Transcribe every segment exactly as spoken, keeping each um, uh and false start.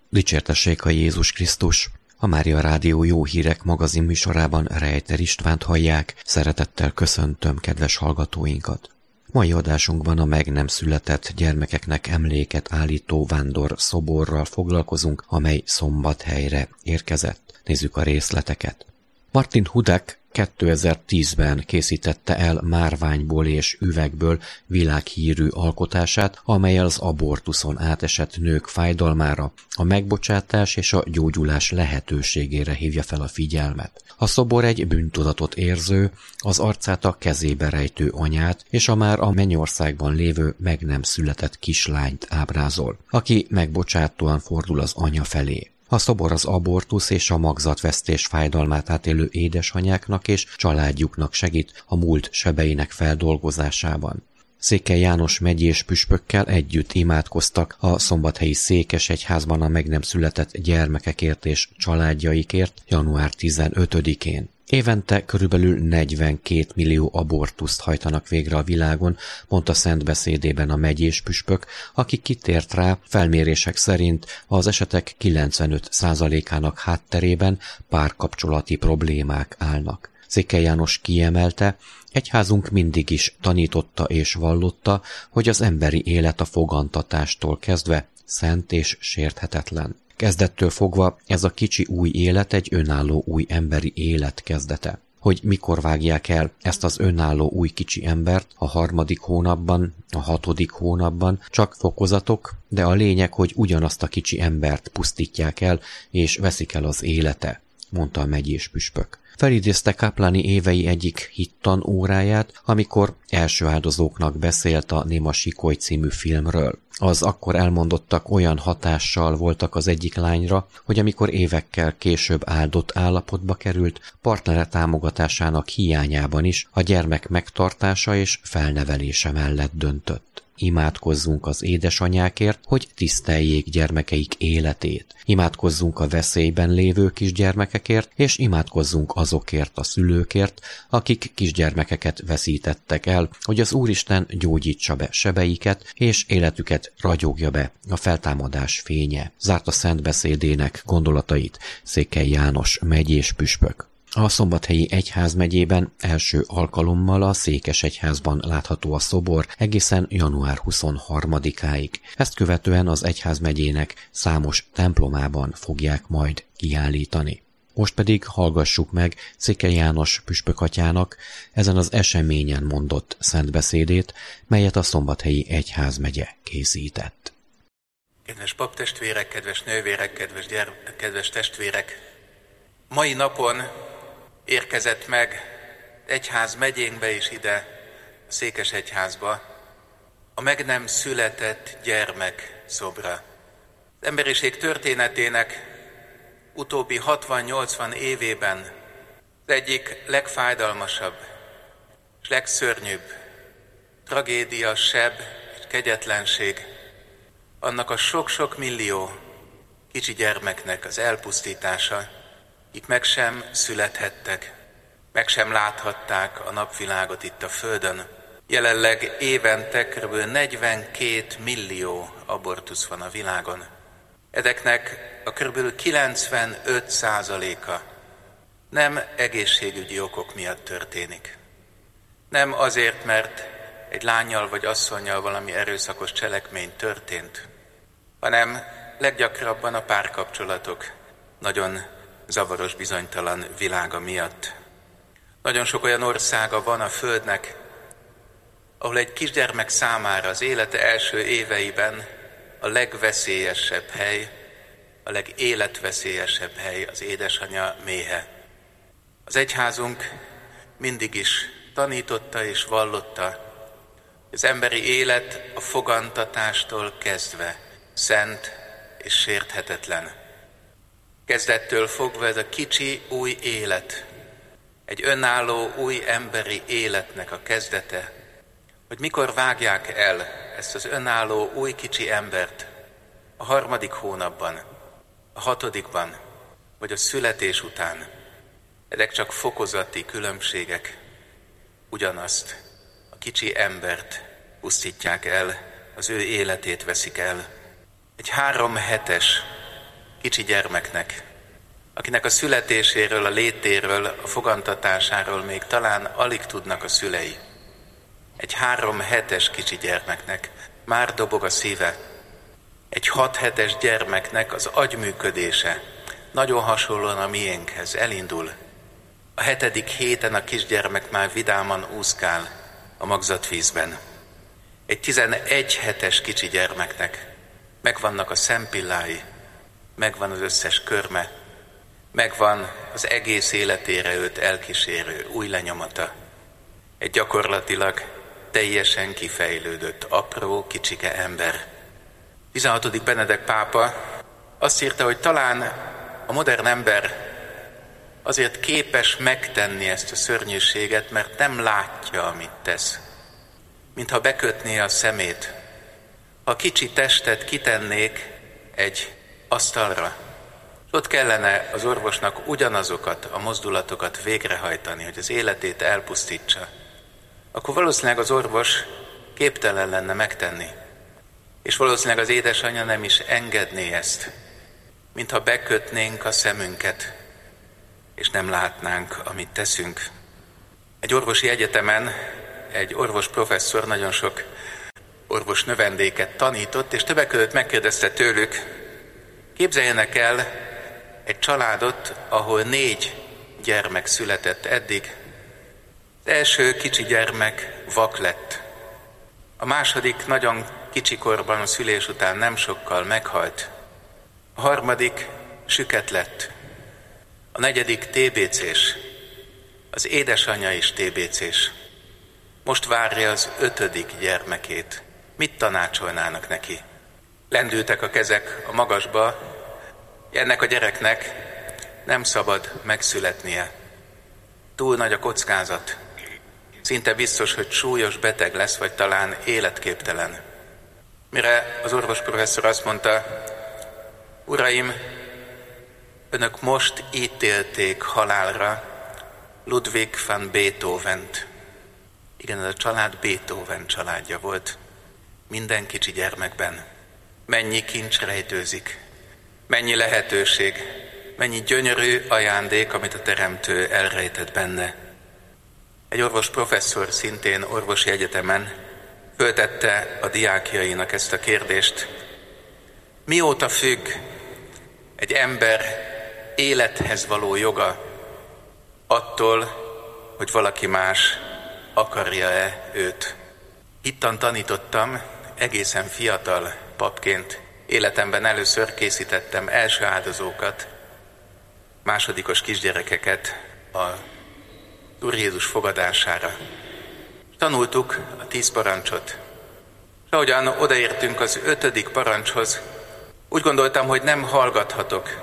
Dicsértessék a Jézus Krisztus! A Mária Rádió Jó Hírek magazin műsorában Rejter Istvánt hallják. Szeretettel köszöntöm kedves hallgatóinkat. Mai adásunkban a meg nem született gyermekeknek emléket állító vándor szoborral foglalkozunk, amely Szombathelyre érkezett. Nézzük a részleteket. Martin Hudek kétezer-tízben készítette el márványból és üvegből világhírű alkotását, amellyel az abortuszon átesett nők fájdalmára, a megbocsátás és a gyógyulás lehetőségére hívja fel a figyelmet. A szobor egy bűntudatot érző, az arcát a kezébe rejtő anyát és a már a mennyországban lévő meg nem született kislányt ábrázol, aki megbocsátóan fordul az anya felé. A szobor az abortusz és a magzatvesztés fájdalmát átélő édesanyáknak és családjuknak segít a múlt sebeinek feldolgozásában. Székely János megyés püspökkel együtt imádkoztak a szombathelyi székesegyházban a meg nem született gyermekekért és családjaikért január tizenötödikén. Évente körülbelül negyvenkét millió abortuszt hajtanak végre a világon, mondta szent beszédében a megyés püspök, aki kitért rá, felmérések szerint az esetek kilencvenöt százalékának hátterében párkapcsolati problémák állnak. Székely János kiemelte, egyházunk mindig is tanította és vallotta, hogy az emberi élet a fogantatástól kezdve szent és sérthetetlen. Kezdettől fogva ez a kicsi új élet egy önálló új emberi élet kezdete. Hogy mikor vágják el ezt az önálló új kicsi embert, a harmadik hónapban, a hatodik hónapban, csak fokozatok, de a lényeg, hogy ugyanazt a kicsi embert pusztítják el, és veszik el az élete, mondta a megyés püspök. Felidézte Kaplani évei egyik hittan óráját, amikor első áldozóknak beszélt a Néma Sikoly című filmről. Az akkor elmondottak olyan hatással voltak az egyik lányra, hogy amikor évekkel később áldott állapotba került, partnere támogatásának hiányában is a gyermek megtartása és felnevelése mellett döntött. Imádkozzunk az édesanyákért, hogy tiszteljék gyermekeik életét. Imádkozzunk a veszélyben lévő kisgyermekekért, és imádkozzunk azokért a szülőkért, akik kisgyermekeket veszítettek el, hogy az Úristen gyógyítsa be sebeiket, és életüket ragyogja be a feltámadás fénye. Zárta szent beszédének gondolatait Székely János megyés püspök. A Szombathelyi egyházmegyében első alkalommal a Székesegyházban látható a szobor egészen január huszonharmadikáig. Ezt követően az egyházmegyének számos templomában fogják majd kiállítani. Most pedig hallgassuk meg Székely János püspökatyának ezen az eseményen mondott szentbeszédét, melyet a Szombathelyi egyházmegye készített. Kedves paptestvérek, kedves nővérek, kedves, gyere- kedves testvérek! Mai napon érkezett meg egyház megyénkbe és ide, a Székesegyházba a meg nem született gyermek szobra. Az emberiség történetének utóbbi hatvan-nyolcvan évében az egyik legfájdalmasabb és legszörnyűbb tragédia, seb és kegyetlenség annak a sok-sok millió kicsi gyermeknek az elpusztítása, akik meg sem születhettek, meg sem láthatták a napvilágot itt a Földön. Jelenleg évente kb. negyvenkét millió abortusz van a világon. Ezeknek a kb. kilencvenöt százaléka nem egészségügyi okok miatt történik. Nem azért, mert egy lánnyal vagy asszonnyal valami erőszakos cselekmény történt, hanem leggyakrabban a párkapcsolatok nagyon zavaros, bizonytalan világa miatt. Nagyon sok olyan országa van a Földnek, ahol egy kisgyermek számára az élete első éveiben a legveszélyesebb hely, a legéletveszélyesebb hely az édesanya méhe. Az egyházunk mindig is tanította és vallotta, az emberi élet a fogantatástól kezdve szent és sérthetetlen. Kezdettől fogva ez a kicsi új élet, egy önálló új emberi életnek a kezdete, hogy mikor vágják el ezt az önálló új kicsi embert a harmadik hónapban, a hatodikban, vagy a születés után. Ezek csak fokozati különbségek, ugyanazt a kicsi embert pusztítják el, az ő életét veszik el. Egy három hetes kicsi gyermeknek, akinek a születéséről, a létéről, a fogantatásáról még talán alig tudnak a szülei. Egy három hetes kicsi gyermeknek már dobog a szíve. Egy hat hetes gyermeknek az agyműködése nagyon hasonlóan a miénkhez elindul. A hetedik héten a kisgyermek már vidáman úszkál a magzatvízben. Egy tizenegy hetes kicsi gyermeknek megvannak a szempillái, megvan az összes körme, megvan az egész életére őt elkísérő új lenyomata. Egy gyakorlatilag teljesen kifejlődött, apró, kicsike ember. tizenhatodik Benedek pápa azt írta, hogy talán a modern ember azért képes megtenni ezt a szörnyűséget, mert nem látja, amit tesz. Mintha bekötné a szemét. Ha a kicsi testet kitennék egy asztalra, ott kellene az orvosnak ugyanazokat a mozdulatokat végrehajtani, hogy az életét elpusztítsa, akkor valószínűleg az orvos képtelen lenne megtenni. És valószínűleg az édesanyja nem is engedné ezt, mintha bekötnénk a szemünket, és nem látnánk, amit teszünk. Egy orvosi egyetemen egy orvos professzor nagyon sok orvos növendéket tanított, és többek között megkérdezte tőlük, képzeljenek el egy családot, ahol négy gyermek született eddig. Az első kicsi gyermek vak lett. A második nagyon kicsikorban, a szülés után nem sokkal meghalt. A harmadik süket lett. A negyedik té bé cés. Az édesanyja is té bé cés. Most várja az ötödik gyermekét. Mit tanácsolnának neki? Lendültek a kezek a magasba. Ennek a gyereknek nem szabad megszületnie. Túl nagy a kockázat. Szinte biztos, hogy súlyos beteg lesz, vagy talán életképtelen. Mire az orvos professzor azt mondta, uraim, önök most ítélték halálra Ludwig van Beethovent. Igen, ez a család Beethoven családja volt. Minden kicsi gyermekben. Mennyi kincs rejtőzik, mennyi lehetőség, mennyi gyönyörű ajándék, amit a Teremtő elrejtett benne. Egy orvos professzor szintén orvosi egyetemen föltette a diákjainak ezt a kérdést. Mióta függ egy ember élethez való joga attól, hogy valaki más akarja-e őt? Hittan tanítottam, egészen fiatal papként. Életemben először készítettem első áldozókat, másodikos kisgyerekeket a Úr Jézus fogadására. Tanultuk a tíz parancsot. És ahogyan odaértünk az ötödik parancshoz, úgy gondoltam, hogy nem hallgathatok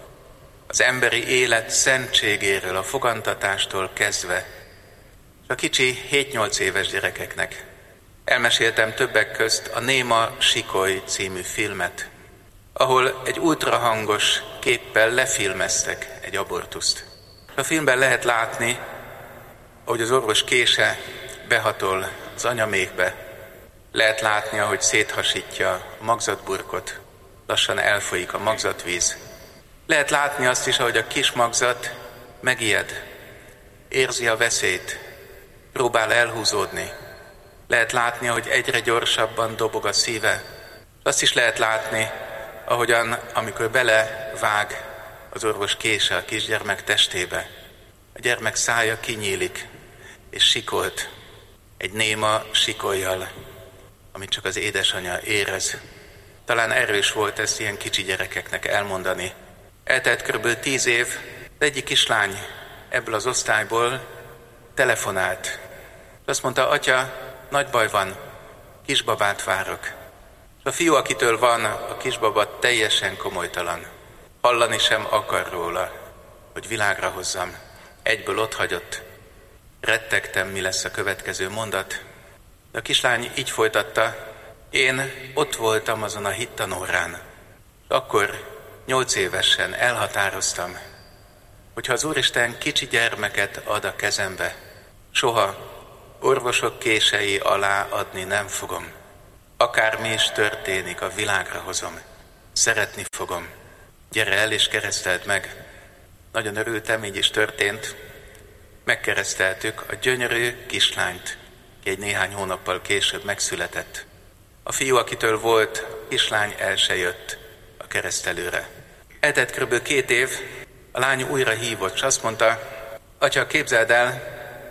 az emberi élet szentségéről, a fogantatástól kezdve. És a kicsi hét-nyolc éves gyerekeknek elmeséltem többek közt a Néma Sikoly című filmet, ahol egy ultrahangos képpel lefilmeztek egy abortuszt. A filmben lehet látni, ahogy az orvos kése behatol az anyamékbe. Lehet látni, ahogy széthasítja a magzatburkot, lassan elfolyik a magzatvíz. Lehet látni azt is, ahogy a kis magzat megijed, érzi a veszélyt, próbál elhúzódni. Lehet látni, hogy egyre gyorsabban dobog a szíve. Azt is lehet látni, ahogyan, amikor belevág az orvos kése a kisgyermek testébe, a gyermek szája kinyílik, és sikolt, egy néma sikollyal, amit csak az édesanyja érez. Talán erős volt ezt ilyen kicsi gyerekeknek elmondani. Eltelt körülbelül tíz év, de egyik kislány ebből az osztályból telefonált. Azt mondta, atya, nagy baj van, kisbabát várok. A fiú, akitől van, a kisbaba teljesen komolytalan. Hallani sem akar róla, hogy világra hozzam. Egyből otthagyott. Rettegtem, mi lesz a következő mondat. De a kislány így folytatta, én ott voltam azon a hittanórán. Akkor nyolc évesen elhatároztam, hogyha az Úristen kicsi gyermeket ad a kezembe, soha orvosok kései alá adni nem fogom. Akármi is történik, a világra hozom. Szeretni fogom. gyere el és kereszteld meg. Nagyon örültem, így is történt. Megkereszteltük a gyönyörű kislányt, ki egy néhány hónappal később megszületett. A fiú, akitől volt kislány, el se jött a keresztelőre. Eltelt kb. két év, a lány újra hívott, és azt mondta, atya, képzeld el,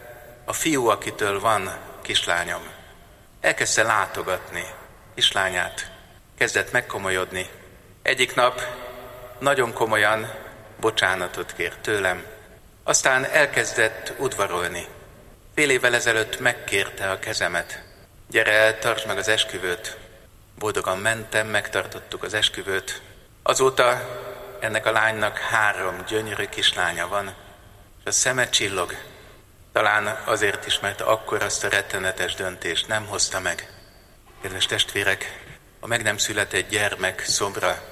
a fiú, akitől van kislányom, elkezdte látogatni kislányát, kezdett megkomolyodni. Egyik nap nagyon komolyan bocsánatot kért tőlem, aztán elkezdett udvarolni. Fél évvel ezelőtt megkérte a kezemet, gyere el, tartsd meg az esküvőt. Boldogan mentem, megtartottuk az esküvőt. Azóta ennek a lánynak három gyönyörű kislánya van, és a szeme csillog. Talán azért is, mert akkor azt a rettenetes döntést nem hozta meg. Kedves testvérek, a meg nem született gyermek szobra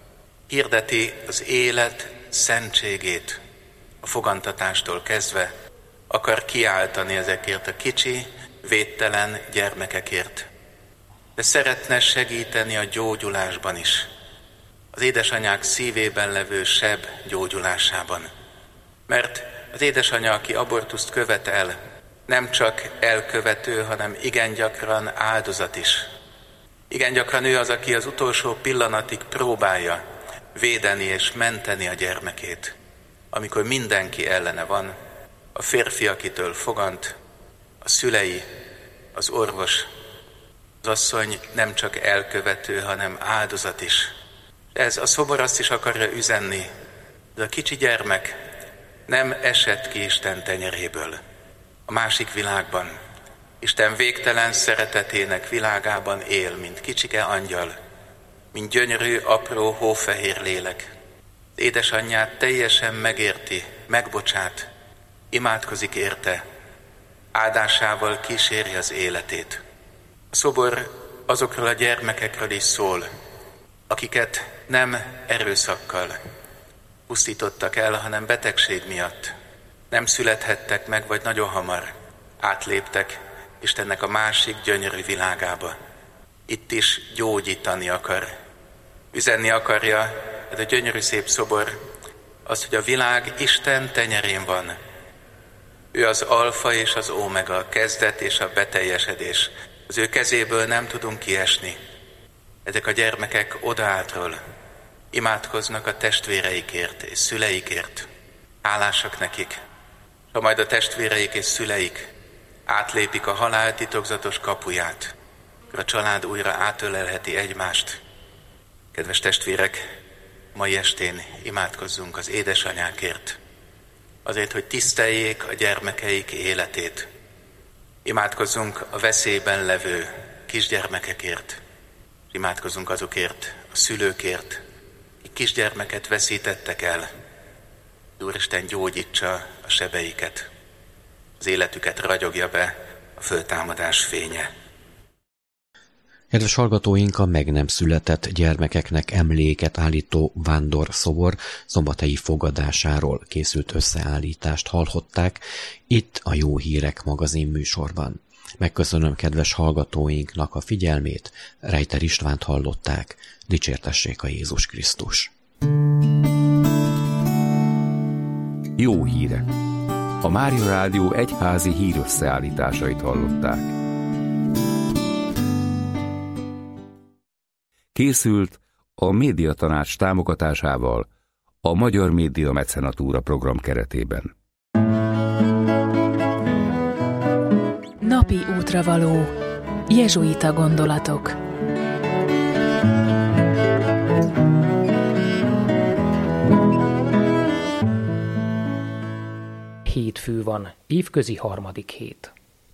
hirdeti az élet szentségét, a fogantatástól kezdve akar kiáltani ezekért a kicsi, védtelen gyermekekért. De szeretne segíteni a gyógyulásban is, az édesanyák szívében levő seb gyógyulásában. Mert az édesanya, aki abortuszt követel, nem csak elkövető, hanem igen gyakran áldozat is. Igen gyakran ő az, aki az utolsó pillanatig próbálja védeni és menteni a gyermekét. Amikor mindenki ellene van, a férfi, akitől fogant, a szülei, az orvos, az asszony nem csak elkövető, hanem áldozat is. Ez a szobor azt is akarja üzenni, de a kicsi gyermek nem esett ki Isten tenyeréből. A másik világban, Isten végtelen szeretetének világában él, mint kicsike angyal, mint gyönyörű, apró, hófehér lélek. Az édesanyját teljesen megérti, megbocsát, imádkozik érte, áldásával kíséri az életét. A szobor azokról a gyermekekről is szól, akiket nem erőszakkal pusztítottak el, hanem betegség miatt. Nem születhettek meg, vagy nagyon hamar átléptek Istennek a másik gyönyörű világába. Itt is gyógyítani akar. Üzenni akarja ez a gyönyörű szép szobor azt, hogy a világ Isten tenyerén van. Ő az alfa és az ómega, a kezdet és a beteljesedés. Az ő kezéből nem tudunk kiesni. Ezek a gyermekek odahátról imádkoznak a testvéreikért és szüleikért. Hálásak nekik. Ha majd a testvéreik és szüleik átlépik a halál titokzatos kapuját, akkor a család újra átölelheti egymást. Kedves testvérek, mai estén imádkozzunk az édesanyákért, azért, hogy tiszteljék a gyermekeik életét. Imádkozzunk a veszélyben levő kisgyermekekért, és imádkozzunk azokért, a szülőkért, akik kisgyermeket veszítettek el. Úristen gyógyítsa a sebeiket, az életüket ragyogja be a föltámadás fénye. Kedves hallgatóink, a meg nem született gyermekeknek emléket állító vándorszobor szombathelyi fogadásáról készült összeállítást hallhatták itt a Jó Hírek magazin műsorban. Megköszönöm kedves hallgatóinknak a figyelmét, Rejter Istvánt hallották, dicsértessék a Jézus Krisztus. Jó hírek! A Mária Rádió egyházi hírösszeállításait hallották. Készült a Médiatanács támogatásával a Magyar Média Mecenatúra program keretében. Napi útravaló. Jezsuita gondolatok. Hétfő van, évközi harmadik hét.